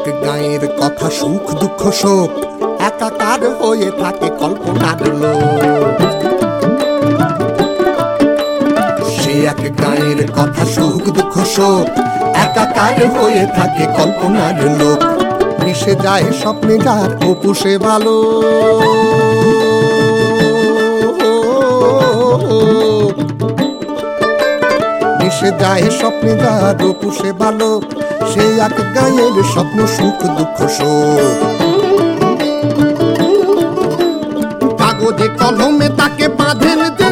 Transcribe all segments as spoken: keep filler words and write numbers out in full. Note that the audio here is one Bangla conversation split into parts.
গায়ের কথা সুখ দুঃখ শোক একাকার হয়ে থাকে কল্পনার লোক। সে এক গায়ের কথা সুখ দুঃখ শোক একাকার হয়ে থাকে কল্পনার লোক। মিশে যায় স্বপ্নে যার অপু সে ভালো, মিশে যায় স্বপ্নে যার অপু সে ভালো। সে এক গায়ের স্বপ্ন সুখ দুঃখ শোক। কাগজে কলমে তাকে বাঁধেন যে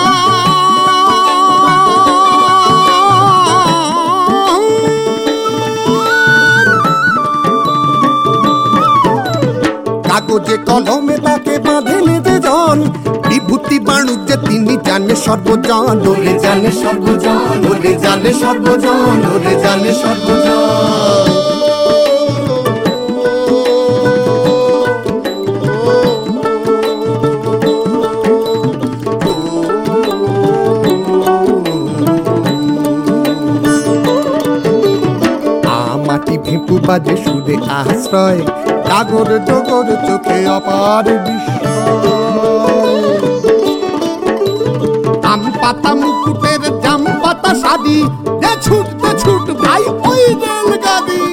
কাগজে কলমে তাকে বাঁধেন যে জন। বিভূতি বাণু যে তিনি জানে সর্বজন, ওরে জানে সর্বজন, ওরে জানে সর্বজন, ওরে জানে সর্বজন। মাটি ভিপু বাজে সুরে আশ্রয়, ডাগর ডগর চোখে অপার বিস্ময়। আম পাতা মুকুটের জাম পাতা শাড়ি, যে ছুটতে ছুট ভাই ওই রেলগাড়ি।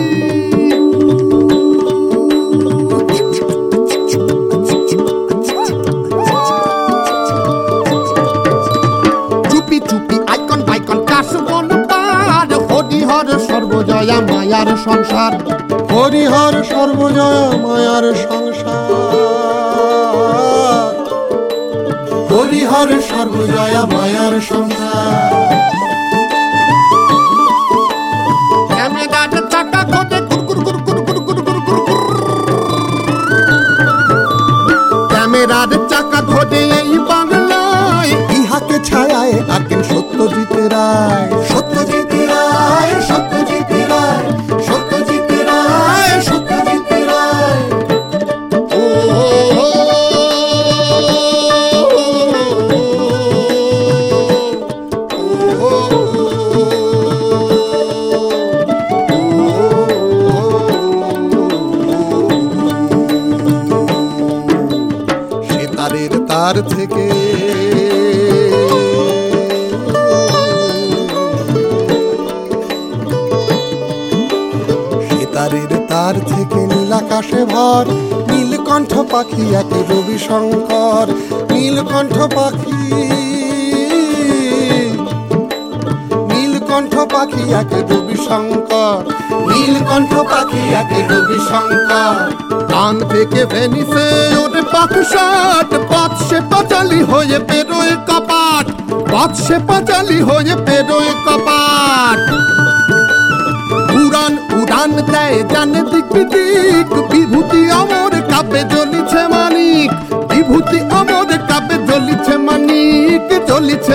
চুপি চুপি আইকন বাইকন কাশবন পার, হরিহর সর্বজয়া মায়ার সংসার, হরিহর সর্বজয়া মায়ার সংসার, হরিহর সর্বজয়া মায়ার সংসার। ক্যামেরার চাকা ঘটে কুরকুর কুরকুর কুরকুর কুরকুর, ক্যামেরার চাকা ঘটে এই বাংলায়। ইহাকে ছায়ায় আঁকেন সত্যজিৎ রায়, সত্যজিৎ রায়, সত্যজিৎ রায়, সত্যজিৎ রায়, সত্যজিৎ রায়। ও সে তারের তার থেকে তারের তার থেকে নীলাকাশে ভর, নীলকণ্ঠ পাখি এক রবি শঙ্কর, নীলকণ্ঠ পাখি, নীলকণ্ঠ পাখি এক রবি শঙ্কর, নীলকণ্ঠ পাখি এক রবি শঙ্কর। কান থেকে ভেনিসে ওরে পাকশাট, পথ সে পাঁচালি হয়ে পেরোয় কপাট, পথ সে পাঁচালি হয়ে পেরোয় কপাট। উড়ান উড়ান দেয় জানে দিক বিদিক, বিভূতি অমর কাব্যে জ্বলিছে মানিক, বিভূতি অমর কাব্যে জ্বলিছে মানিক, জ্বলিছে